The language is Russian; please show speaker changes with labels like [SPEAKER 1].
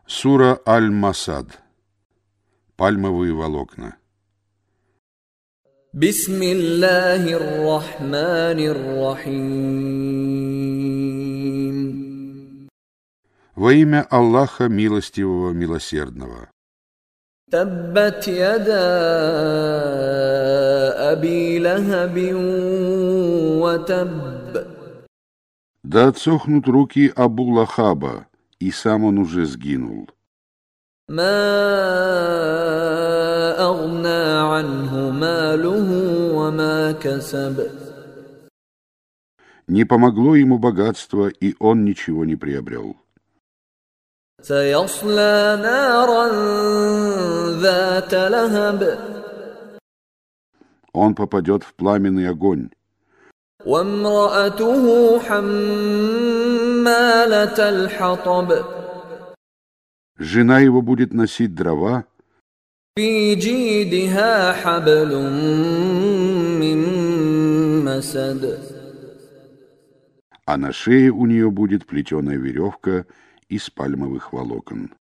[SPEAKER 1] Сура Аль-Масад. Пальмовые волокна.
[SPEAKER 2] Бисмиллахир рахманир рахим.
[SPEAKER 1] Во имя Аллаха Милостивого, Милосердного.
[SPEAKER 2] Таббат яда аби лахабин ва табб.
[SPEAKER 1] Да отсохнут руки Абу Лахаба, и сам он уже сгинул.
[SPEAKER 2] Ма агна анху малуху ва ма касаб.
[SPEAKER 1] Не помогло ему богатство, и он ничего не приобрел.
[SPEAKER 2] Саясла наран зата лахаб.
[SPEAKER 1] Он попадет в пламенный огонь.
[SPEAKER 2] وامرأته حمالة الحطب.
[SPEAKER 1] Жена его будет носить дрова.
[SPEAKER 2] في جيدها حبل من مسد.
[SPEAKER 1] А на шее у нее будет плетеная веревка из пальмовых волокон.